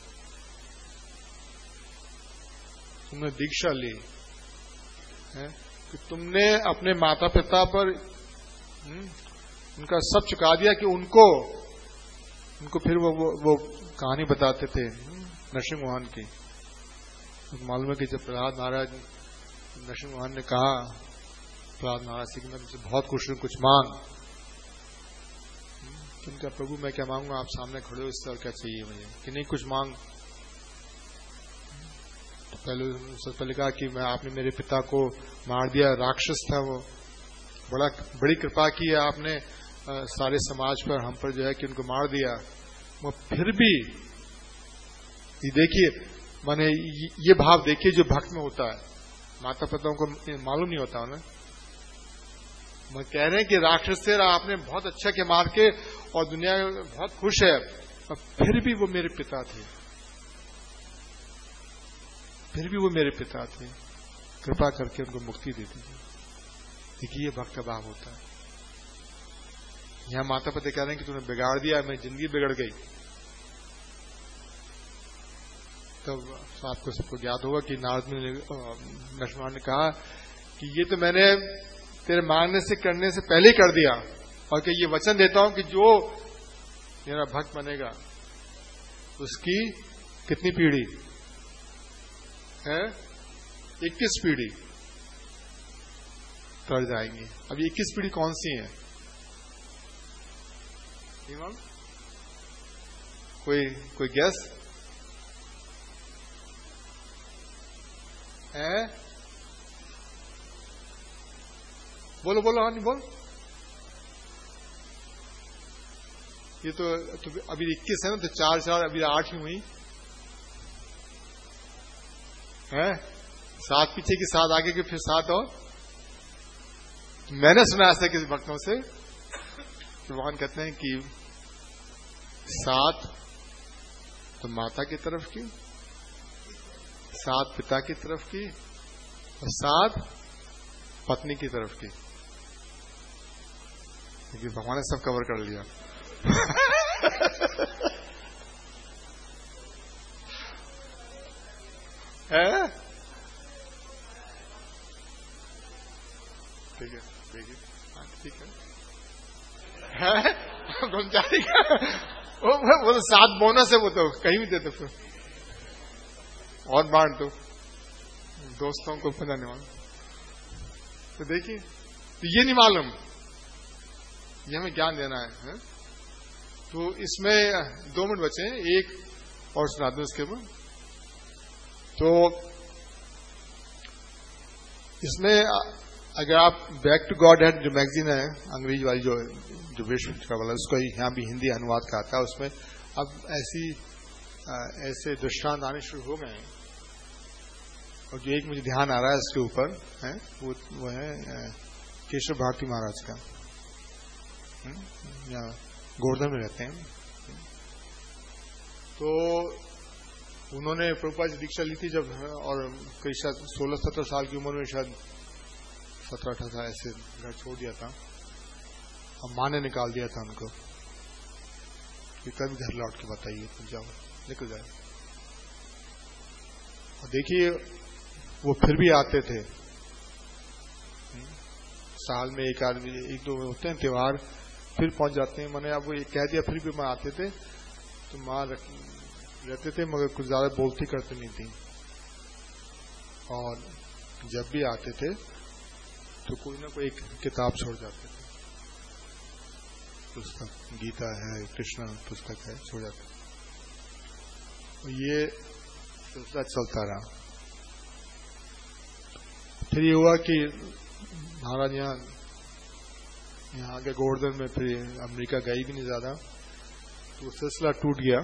तुमने दीक्षा ली है कि तुमने अपने माता पिता पर उनका सब चुका दिया, कि उनको उनको फिर वो वो, वो कहानी बताते थे नरसिंह मोहन की। तो मालूम है कि जब प्रहलाद महाराज, नरसिंह मोहन ने कहा प्रहलाद महाराज से कि मैं तुमसे बहुत खुश हूं, कुछ मांग। तुम क्या प्रभु मैं क्या मांगूंगा, आप सामने खड़े हो, इससे और क्या चाहिए मुझे, कि नहीं कुछ मांग। तो पहले सबसे पहले कहा कि मैं आपने मेरे पिता को मार दिया, राक्षस था वो, बड़ा बड़ी कृपा की है आपने आ, सारे समाज पर, हम पर जो है कि उनको मार दिया। वो फिर भी ये देखिए, माने ये भाव देखिए जो भक्त में होता है, माता पिताओं को मालूम नहीं होता उन्हें। मैं कह रहे हैं कि राक्षस से आपने बहुत अच्छा के मार के, और दुनिया बहुत खुश है, और फिर भी वो मेरे पिता थे, फिर भी वो मेरे पिता थे, कृपा करके उनको मुक्ति दे दीजिए। देखिए ये भक्त का भाव होता है। यहां माता पिता कह रहे हैं कि तूने बिगाड़ दिया, मेरी जिंदगी बिगड़ गई। तब तो आपको सबको ज्ञात होगा कि नारद ने, नरसिंह ने कहा कि ये तो मैंने तेरे मांगने से करने से पहले कर दिया, और कि ये वचन देता हूं कि जो मेरा भक्त बनेगा उसकी कितनी पीढ़ी है, इक्कीस पीढ़ी कर जाएंगी। अब ये इक्कीस पीढ़ी कौन सी है, कोई कोई गैस है? बोलो बोलो, हाँ नहीं बोल। ये तो, तो अभी इक्कीस है ना, तो चार चार अभी आठ ही हुई है, सात पीछे की सात आगे की फिर सात। और मैंने सुना ऐसा किसी भक्तों से, भगवान कहते हैं कि सात तो माता की तरफ की, सात पिता की तरफ की, और सात पत्नी की तरफ की। क्योंकि भगवान ने सब कवर कर लिया। है ठीक है, ठीक है, हाँ ठीक है, है ब्रह्मचारी का वो, वो तो सात बोनस है, वो तो कहीं भी देते फिर, और बांट दो दोस्तों को, पता नहीं मालूम। तो देखिए, तो ये नहीं मालूम, ये हमें ज्ञान देना है, है? तो इसमें दो मिनट बचे हैं, एक और सुना दो इसके ऊपर। तो इसमें अगर आप बैक टू गॉड हेड जो मैगजीन है अंग्रेजी वाली, जो जो विश्व का वाला, उसका यहाँ भी हिंदी अनुवाद का आता है, उसमें अब ऐसी ऐसे दृष्टांत आने शुरू हो गए हैं। और जो एक मुझे ध्यान आ रहा है इसके ऊपर है, वो वो है केशव भारती महाराज का, यहाँ गोवर्धन में रहते हैं। तो उन्होंने प्रभुपाद जी दीक्षा ली थी जब, और कई शायद सोलह सत्रह साल की उम्र में, शायद सत्रह अठारह साल ऐसे घर छोड़ दिया था, और माँ ने निकाल दिया था उनको। कि कभी घर लौट के बताइए, तो जाओ निकल जाए। और देखिए वो फिर भी आते थे, साल में एक आदमी एक दो होते हैं त्योहार, फिर पहुंच जाते हैं। मैंने आपको ये कह दिया, फिर भी माँ आते थे तो माँ रहते थे, मगर कुछ ज्यादा बोलती करती नहीं थी। और जब भी आते थे तो कोई ना कोई एक किताब छोड़ जाते थे, पुस्तक, गीता है, कृष्ण पुस्तक है, छोड़ जाते थे। तो ये सिलसिला चलता रहा। फिर ये हुआ कि महाराज यहाँ यहाँ के गोवर्धन में, फिर अमेरिका गई भी नहीं ज्यादा, तो सिलसिला टूट गया।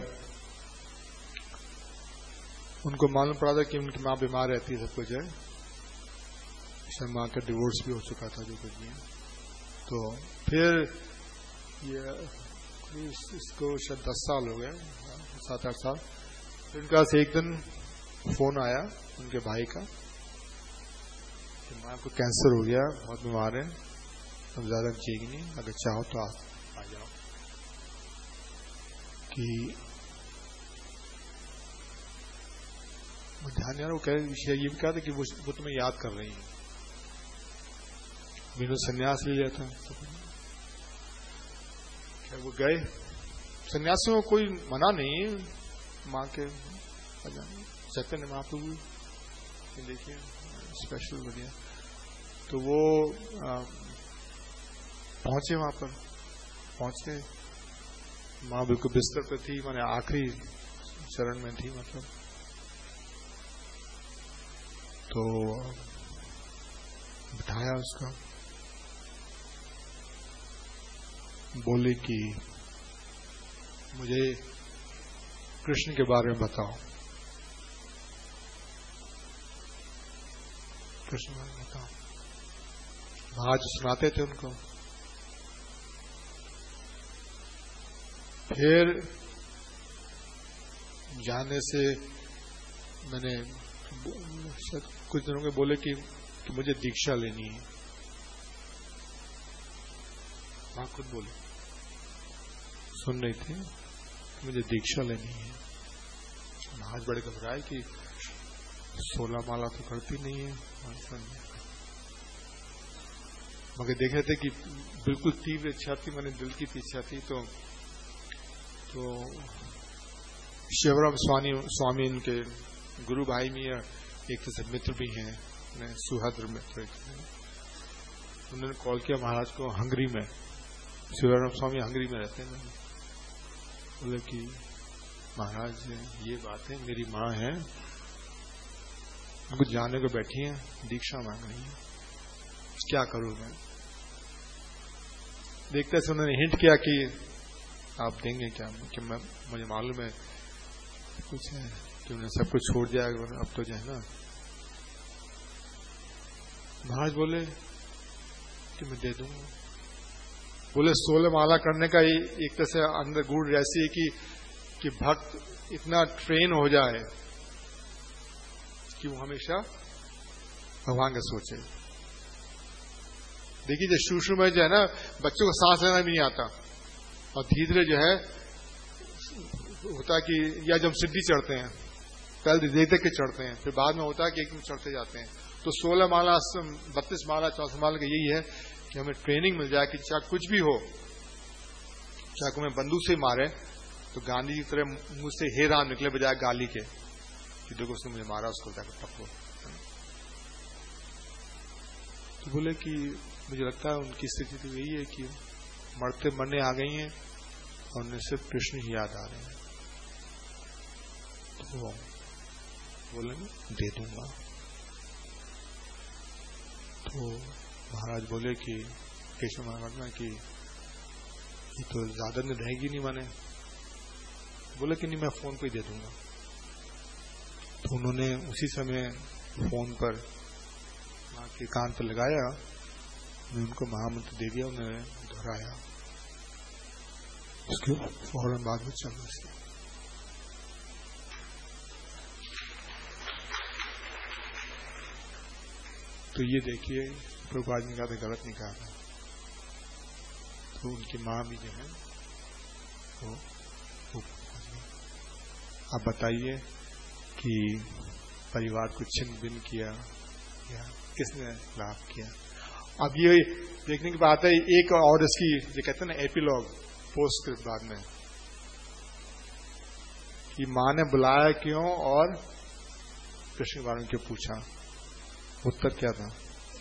उनको मालूम पड़ा था कि उनकी माँ बीमार रहती है, सब कुछ है, शायद माँ का डिवोर्स भी हो चुका था, जो कुछ भी। तो फिर ये इसको शायद दस साल हो गए, सात आठ साल। फिर उनके पास एक दिन फोन आया उनके भाई का कि माँ को कैंसर हो गया, बहुत बीमार है, अब ज्यादा जिएगी नहीं, अगर चाहो तो आप आ जाओ। कि ध्यान यार वो कह विषय ये भी कहा था कि वो, वो तुम्हें याद कर रही है। मीनू संन्यास ले लिया था, क्या वो गए। सन्यासियों को कोई मना नहीं माँ के, चैतन्य महाप्रभु देखिए स्पेशल बढ़िया। तो वो पहुंचे, वहां पर पहुंचे, माँ बिल्कुल बिस्तर पे थी, माने आखिरी चरण में थी मतलब। तो बिठाया उसका, बोले कि मुझे कृष्ण के बारे में बताओ, कृष्ण के बारे में बताओ। महाराज सुनाते थे उनको। फिर जाने से मैंने कुछ दिनों में बोले कि, कि मुझे दीक्षा लेनी है। मां खुद बोले, सुन रही थी, मुझे दीक्षा लेनी है। महाराज बड़े घबराए कि सोलह माला तो करती नहीं है, मगर देख रहे थे कि बिल्कुल तीव्र इच्छा थी, मैंने दिल की इच्छा थी। तो तो शिवराम स्वामी स्वामी इनके गुरु भाई में एक से मित्र भी हैं, सुहद्र मित्र। उन्होंने कॉल किया महाराज को हंगरी में, शिवराम स्वामी हंगरी में रहते हैं। बोले कि महाराज ये बात है, मेरी माँ है, उनको जाने को बैठी है, दीक्षा मांग रही है, क्या करूं मैं। देखते से उन्होंने हिंट किया कि आप देंगे क्या, कि मैं, मुझे मालूम है कुछ है कि उन्हें सब कुछ छोड़ दिया अब तो जो है ना। महाराज बोले कि मैं दे दूंगा। बोले सोलह माला करने का एक तरह से अंदर गुण ऐसी है कि कि भक्त इतना ट्रेन हो जाए कि वो हमेशा भगवान का सोचे। देखिए जो शुरू शुरू में जो है ना बच्चों को सांस लेना भी नहीं आता, और धीरे धीरे जो है होता है कि या जब सिद्धि चढ़ते हैं, पहले देख देख के चढ़ते हैं, फिर बाद में होता है कि एक दिन चढ़ते जाते हैं। तो सोलह माला, बत्तीस माला, चौसठ माला का यही है कि हमें ट्रेनिंग मिल जाए कि चाहे कुछ भी हो, चाहे को हमें बंदूक से मारे तो गांधी की तरह मुंह से हे राम निकले बजाय गाली के कि देखो उसने मुझे मारा, उसको जाकर पकड़ो। तो बोले कि मुझे लगता है उनकी स्थिति तो यही है कि मरते मरने आ गई हैं और उन्हें सिर्फ कृष्ण ही याद आ रहे हैं। तो बोले दे दूंगा। तो महाराज बोले कि केशव महाराज में कि ये तो ज्यादा दिन रहेगी नहीं, माने बोले कि नहीं मैं फोन पे दे दूंगा। तो उन्होंने उसी समय फोन पर माँ के कान पर लगाया, मैं उनको महामंत्र दे दिया, उन्होंने दोहराया, उसके फौरन बाद में चल रहा। तो ये देखिए प्रभुपाद ने कहा था गलत नहीं कहा था। तो उनकी माँ भी जो है वो अब बताइए कि परिवार को छिन्न भिन्न किया या किसने लाभ किया। अब ये देखने की बात है, एक और इसकी जो कहते हैं ना एपिलॉग पोस्ट के बाद में, कि मां ने बुलाया क्यों और कृष्ण के बारे में क्यों पूछा, उत्तर क्या था?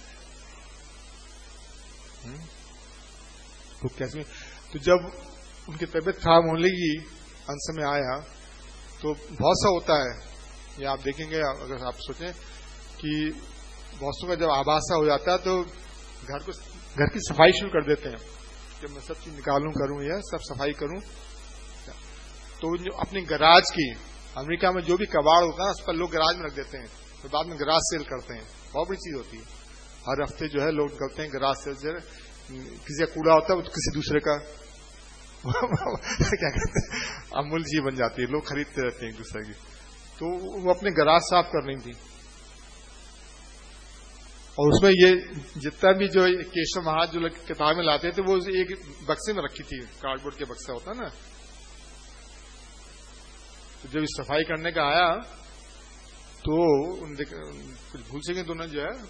हुँ? तो कैसे, तो जब उनकी तबीयत खराब होने लगी, अंत समय आया, तो बहुत सा होता है, ये आप देखेंगे, अगर आप सोचें कि बहुत का जब आभासा हो जाता है तो घर को घर की सफाई शुरू कर देते हैं। जब मैं सब चीज निकालूं करूं या सब सफाई करूं, तो जो अपने गराज की, अमेरिका में जो भी कबाड़ होता है उस पर लोग गराज में रख देते हैं, तो बाद में गराज सेल करते हैं। बहुत बड़ी चीज होती है। हर हफ्ते जो है लोग करते हैं गराज सेल से, किसी का कूड़ा होता है तो किसी दूसरे का क्या कहते हैं, अमूल जी बन जाती है, लोग खरीदते रहते हैं एक दूसरे की। तो वो अपने गराज साफ कर रही थी, और उसमें ये जितना भी जो केशव महाराज जो किताबें लाते थे वो एक बक्से में रखी थी, कार्डबोर्ड के बक्सा होता है ना। तो जब सफाई करने का आया तो कुछ भूल सके तो जो है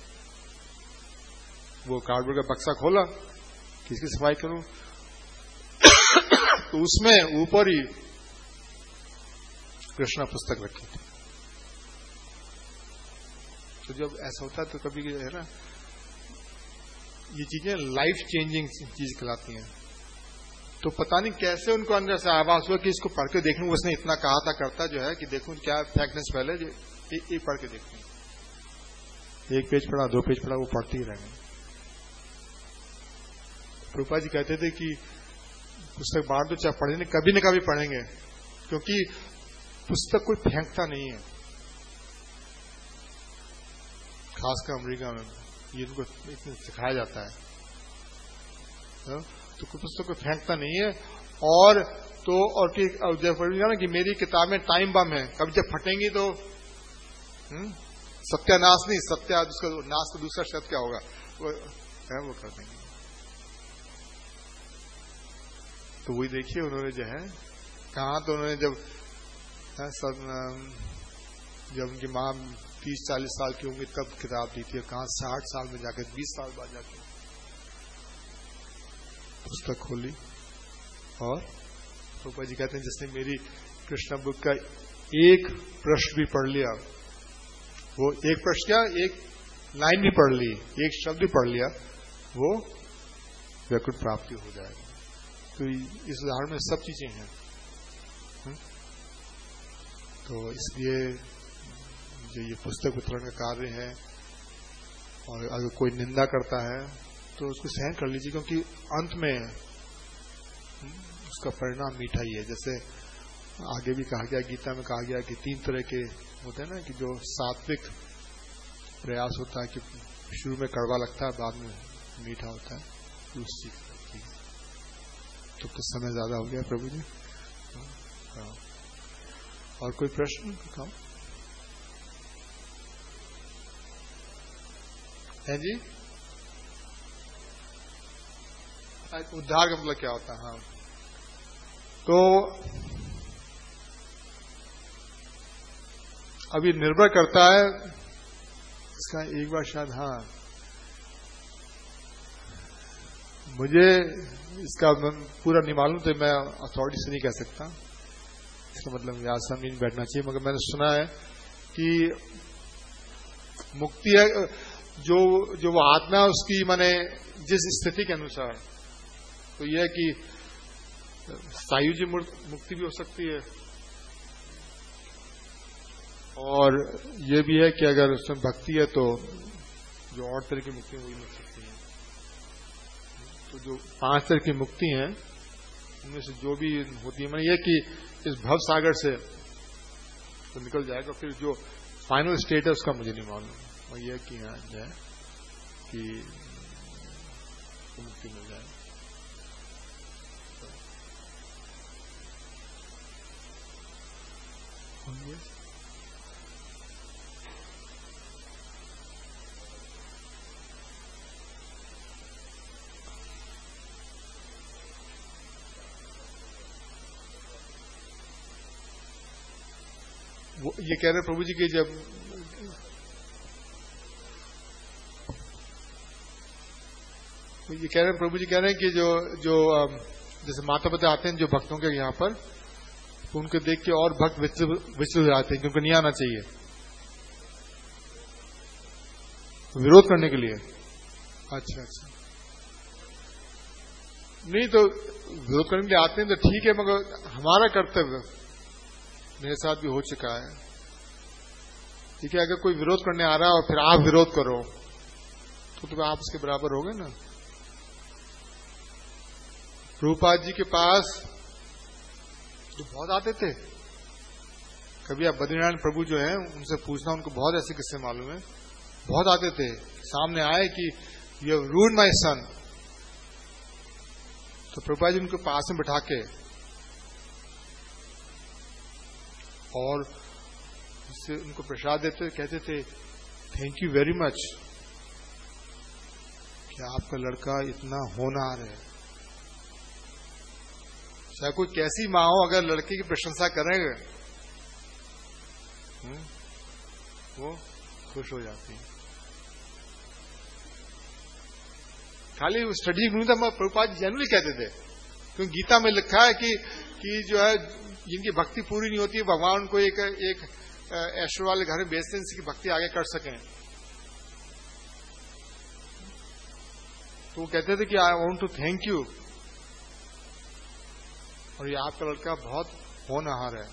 वो कार्डबोर्ड का बक्सा खोला, किसकी सफाई करूं, तो उसमें ऊपर ही कृष्णा पुस्तक रखी थी। तो जब ऐसा होता है तो कभी है ना, ये चीजें लाइफ चेंजिंग चीज कहलाती हैं। तो पता नहीं कैसे उनको अंदर से आवाज हुआ कि इसको पढ़ के देखूं। उसने इतना कहा था करता जो है कि देखूं क्या फैक्टनेस पहले एक, एक पढ़ के देखूं। एक पेज पढ़ा, दो पेज पढ़ा, वो पढ़ती ही रहेंगे। प्रभुपाद जी कहते थे कि पुस्तक बांट दो, चाहे पढ़ेंगे कभी न कभी पढ़ेंगे, क्योंकि पुस्तक कोई फेंकता नहीं है, खासकर अमेरिका में ये इनको सिखाया जाता है। तो कोई पुस्तक को फेंकता नहीं है। और तो और कि जब ना कि मेरी किताबें टाइम बम है, कभी जब फटेंगी तो हुँ? सत्यानाश नहीं, सत्या उसका नाश का दूसरा शब्द क्या होगा, वो है वो कर देंगे। तो वही देखिए उन्होंने जो है कहा, तो उन्होंने जब सब जब उनकी मां तीस चालीस साल की होंगी तब किताब दी थी, कहा साठ साल में जाकर, बीस साल बाद जाकर पुस्तक खोली। और तो जी कहते हैं जिसने मेरी कृष्णा बुक का एक प्रश्न भी पढ़ लिया, वो एक प्रश्न क्या, एक लाइन भी पढ़ ली, एक शब्द भी पढ़ लिया, वो वैकुंठ प्राप्ति हो जाएगा। तो इस उदाहरण में सब चीजें हैं। तो इसलिए जो ये पुस्तक वितरण का कार्य है, और अगर कोई निंदा करता है तो उसको सहन कर लीजिए, क्योंकि अंत में उसका परिणाम मीठा ही है। जैसे आगे भी कहा गया, गीता में कहा गया कि तीन तरह के होते हैं ना, कि जो सात्विक प्रयास होता है कि शुरू में कड़वा लगता है, बाद में मीठा होता है, तो उस चीज की। तो कुछ समय ज्यादा हो गया प्रभु जी। हाँ। और कोई प्रश्न बताओ है जी? उद्धार का मतलब क्या होता है? हाँ, तो अभी निर्भर करता है इसका, एक बार शायद, हाँ मुझे इसका पूरा नहीं मालूम, तो मैं अथॉरिटी से नहीं कह सकता। इसका मतलब याद सामने बैठना चाहिए, मगर मैंने सुना है कि मुक्ति है जो जो वो आत्मा है उसकी, माने जिस स्थिति के अनुसार, तो यह है कि सायुज्य मुक्ति भी हो सकती है, और ये भी है कि अगर उसमें भक्ति है तो जो और तरह की मुक्ति वही मिल सकती है। तो जो पांच तरह की मुक्ति हैं उनमें से जो भी होती है, मैंने ये कि इस भव सागर से तो निकल जाएगा, फिर जो फाइनल स्टेट है उसका मुझे नहीं मालूम, और यह कि यहाँ जाए कि मुक्ति मिल जाए। ये कह रहे प्रभु जी कि जब ये कह रहे हैं प्रभु जी कह रहे हैं कि जो जो जैसे माता पिता आते हैं जो भक्तों के यहाँ पर, तो उनको देख के और भक्त विचलित हो जाते हैं, क्योंकि नहीं आना चाहिए विरोध करने के लिए। अच्छा अच्छा, नहीं तो विरोध करने के लिए आते हैं तो ठीक है, मगर हमारा कर्तव्य मेरे साथ भी हो चुका है। ठीक है, अगर कोई विरोध करने आ रहा है और फिर आप विरोध करो तो तुम आप उसके बराबर हो गए ना। प्रभुपाद जी के पास जो बहुत आते थे, कभी आप बद्रीनारायण प्रभु जो है उनसे पूछना, उनको बहुत ऐसे किस्से मालूम है, बहुत आते थे। सामने आए कि you have ruined my son, तो प्रभुपाद जी उनको पास में बिठा के और उससे उनको प्रसाद देते, कहते थे थैंक यू वेरी मच कि आपका लड़का इतना होनहार है। चाहे कोई कैसी माँ हो, अगर लड़के की प्रशंसा करेंगे वो खुश हो जाती है। खाली स्टडी नहीं था, प्रभुपाद जी जनरली कहते थे, क्योंकि गीता में लिखा है कि कि जो है जिनकी भक्ति पूरी नहीं होती है, भगवान को एक एक ऐश्वर्य वाले घर में भेजते हैं जिसकी भक्ति आगे कर सकें। तो वो कहते थे कि I want to thank you, और ये आपका लड़का बहुत होनहार है।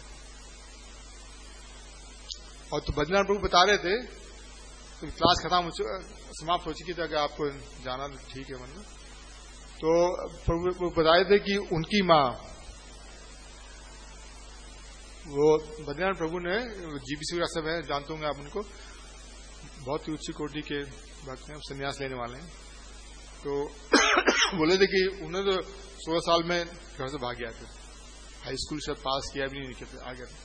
और तो बद्रीनाथ प्रभु बता रहे थे, तो क्लास खत्म समाप्त हो चुकी थी, अगर आपको जाना तो ठीक है मन में। तो प्रभु बता रहे थे कि उनकी माँ, वो बद्रीनाथ प्रभु ने जीपीसी का सब है, जानते होंगे आप उनको, बहुत ही उच्च कोटि के भक्त हैं, संन्यास लेने वाले हैं। तो बोले थे कि उन्हें तो सोलह साल में घर से भाग गया थे, हाई स्कूल शायद पास किया भी नहीं, निकलते आ गया था।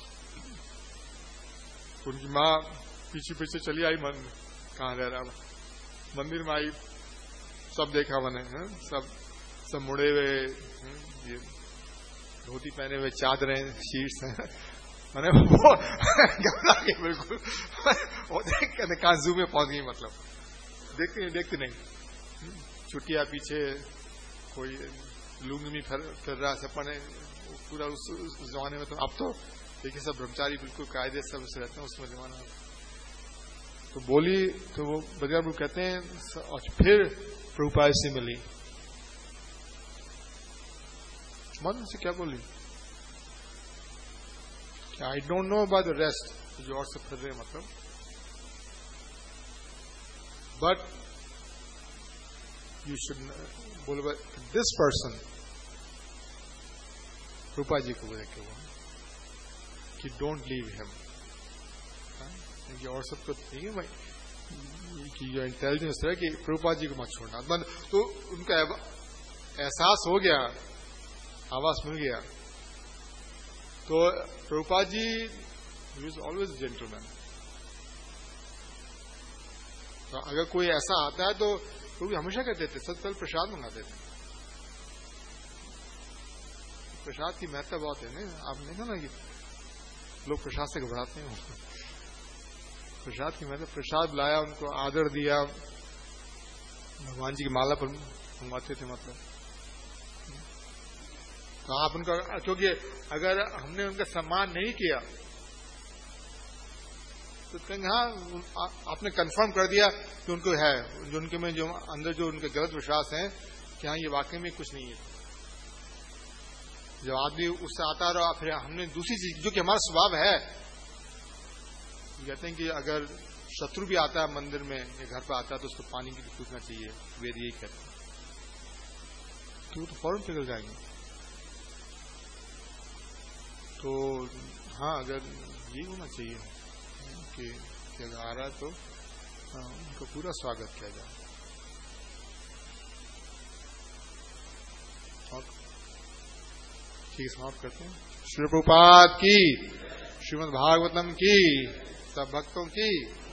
उनकी माँ पीछे पीछे चली आई, मन कहाँ रह रहा, मंदिर में आई, सब देखा मैंने, सब सब मुड़े हुए, ये धोती पहने हुए, चादरें, शीट्स हैं, मैंने वो घबरा गई बिल्कुल। वो देख कर कहा जू में पहुंच गई, मतलब देखते नहीं देखते नहीं। छुट्टियां पीछे, कोई लुंगी में फिर रहा, सपने पूरा उस, उस जमाने में। तो अब तो देखिए सब ब्रह्मचारी बिल्कुल कायदे सब से रहते हैं, उसमें जमाना। तो बोली तो वो बद्रीनाथ प्रभु कहते हैं, और फिर प्रभुपाद से मिली, मन से क्या बोली, I don't know about the rest, जो और सब फिर रहे मतलब, बट यू शुड बोले दिस पर्सन, रूपा जी को बोले कि वो कि डोंट लीव हिम। और सब तो ठीक है भाई कि जो इंटेलिजेंस है कि प्रभुपाद जी को मत छोड़ना। तो उनका एहसास हो गया, आवाज मिल गया। तो Prabhupada ji is always gentleman. तो अगर कोई ऐसा आता है तो प्रभु हमेशा कहते थे सबसे पहले प्रसाद मंगाते थे। प्रसाद की महत्ता बहुत है ना, आप देखो ना कि लोग प्रसाद से घबराते हैं। प्रसाद की महत्ता, प्रसाद लाया, उनको आदर दिया, भगवान जी की माला पर मंगवाते थे मतलब। तो आप उनका, क्योंकि अगर हमने उनका सम्मान नहीं किया तो कहेंगे हाँ आपने कंफर्म कर दिया कि उनको है, जो उनके में जो अंदर जो उनके गलत विश्वास है कि हाँ ये वाकई में कुछ नहीं है। जब आदमी उससे आता रहा, फिर हमने दूसरी चीज जो कि हमारा स्वभाव है, कहते हैं कि अगर शत्रु भी आता है मंदिर में या घर पर आता है तो उसको पानी की पूछना चाहिए, वेद यही कहते हैं, तो तो फौरन पिघल जाएंगे। तो हाँ अगर यही होना चाहिए कि अगर आ रहा है तो हाँ, उनका पूरा स्वागत किया जाए। और ठीक समाप्त करते हैं। श्री प्रभुपाद की, श्रीमद् भागवतम की, सब भक्तों की।